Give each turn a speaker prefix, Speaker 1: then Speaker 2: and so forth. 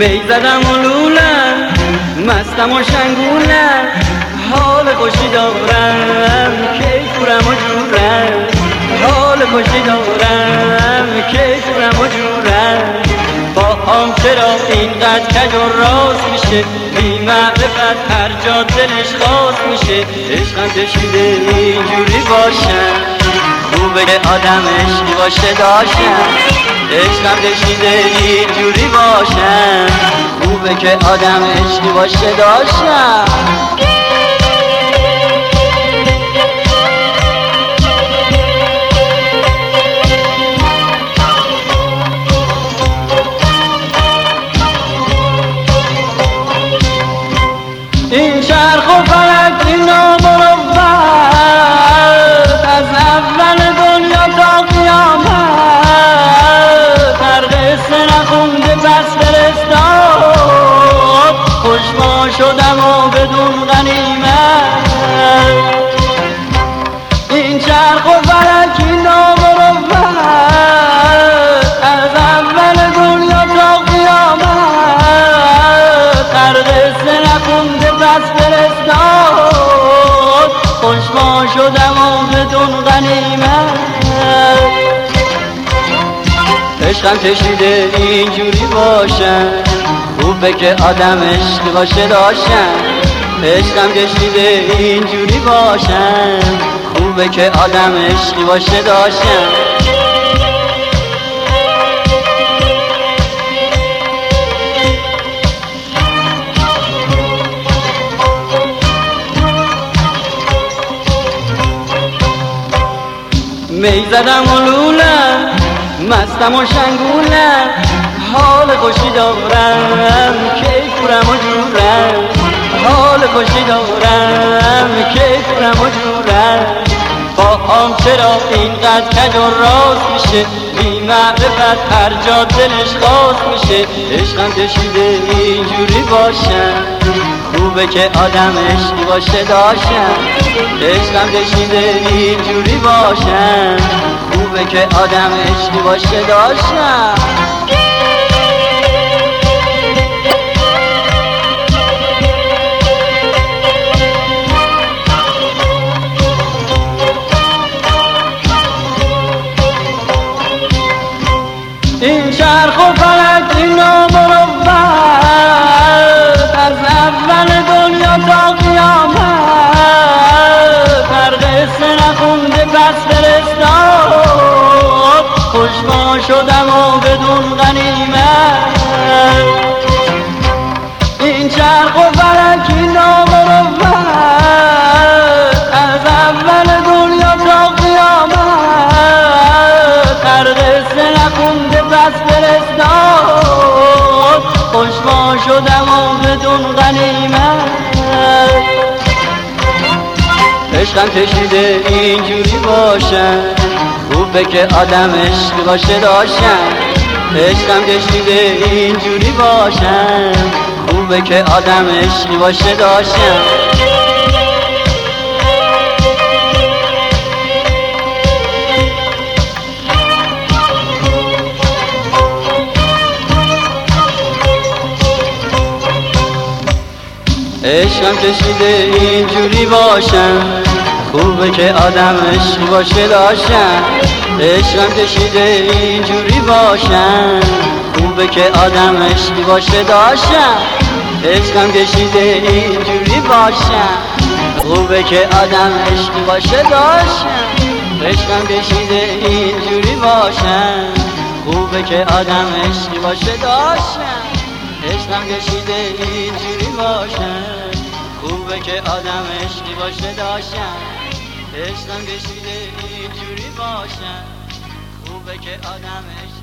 Speaker 1: می زدم و لولم، مستم و شنگولم، حال خوشی دارم که کورم و جورم، حال خوشی دارم که کورم و جورم. با هم چرا اینقدر کج و راست میشه، بی معرفت هر جا دلش خواست میشه. عشقم کشیده اینجوری باشم، خوبه که آدم عشقی باشه داشتم. عشقم کشیده اینجوری باشم، خوبه که آدم عشقی باشه داشتم. این چرخ و فلک این نامروت، از اول دنیا تا قیامت، هر قصه نخونده پس فرستاد. خوشما شدم و بدون غنیمت. این چرخ و فلک این نامروت، از اول دنیا تا قیامت، هر قصه نخونده پس فرستاد. خوشما شدم و بدون غنیمت. عشقم کشیده اینجوری باشم، خوبه که آدم عشقی باشه داشتم. عشقم کشیده اینجوری باشم، خوبه که آدم عشقی باشه داشتم. می زدم و لولم، مستم و شنگولم، حال خوشی دارم که کورم و جورم، حال خوشی دارم که کورم و جورم. با هم چرا اینقدر کج و راست میشه، بی معرفت هر جا دلش خواست میشه. عشقم کشیده اینجوری باشم، خوبه که آدم عشقی باشه داشتم. عشقم کشیده اینجوری باشم، خوبه که آدم عشقی باشه داشتم. این چرخ و فلک این نامروت، از اول دنیا تا قیامت، هر قصه نخونده پس فرستاد. خوشما شدم و بدون غنیمت. این چرخ و فلک این نامروت، از اول دنیا تا قیامت، هر قصه نخونده پس فرستاد. خوشما شدم و بدون غنیمت. عشقم کشیده اینجوری باشم، خوبه که آدم عشقی باشه داشتم. عشقم کشیده اینجوری باشم، خوبه که آدم عشقی باشه داشتم. عشقم کشیده اینجوری باشم، خوبه که آدم عشقی باشه داشتم. عشقم کشیده اینجوری باشم، خوبه که آدم عشقی باشه داشتم. عشقم کشیده اینجوری باشم، خوبه که آدم عشقی باشه داشتم. عشقم کشیده اینجوری باشم، خوبه که آدم عشقی باشه داشتم. عشقم کشیده اینجوری باشم، خوبه که آدم عشقی باشه داشتم. عشقم کشیده اینجوری باشم، خوبه که آدم عشقی